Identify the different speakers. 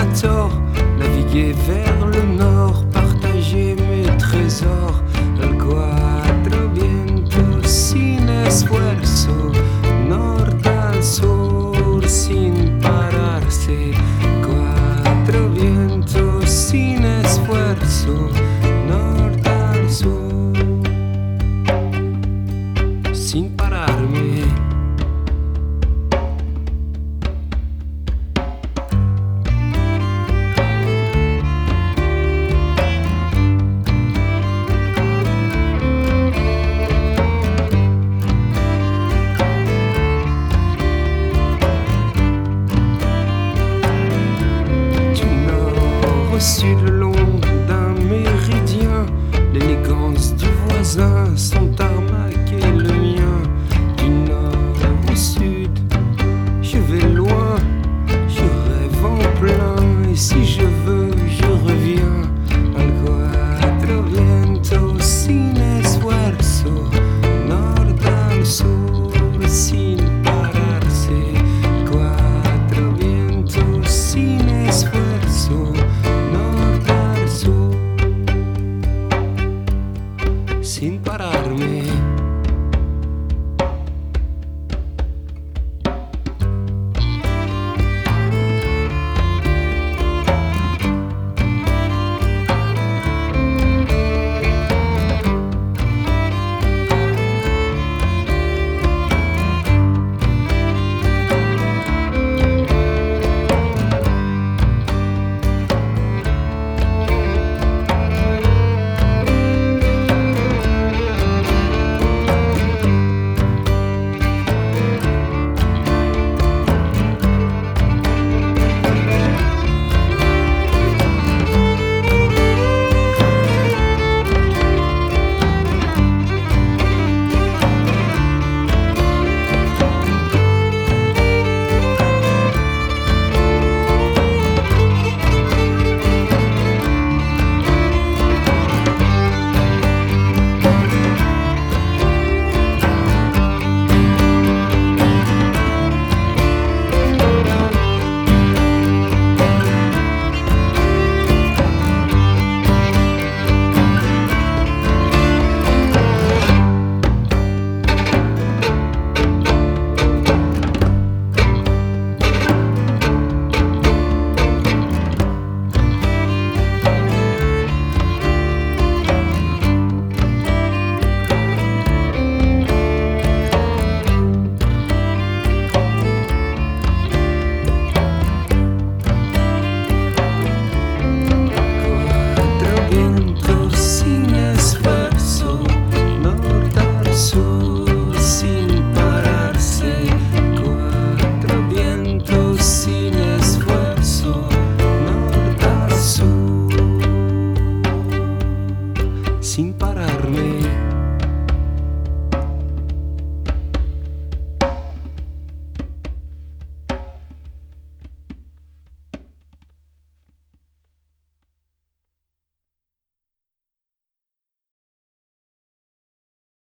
Speaker 1: tort, naviguer vers le nord, partager mes trésors. El cuatro vientos sin esfuerzo, norte al sur sin pararse. Cuatro vientos sin esfuerzo, norte al sur sin pararme. Sud le long d'un méridien, l'élégance du voisin, son tarmac et le mien. Du nord au sud, je vais loin, je rêve en plein, et si je veux, je reviens. Al cuatro vientos sin esfuerzo, norte al sur sin pararse. Cuatro vientos sin esfuerzo, sin pararme. Sin pararme.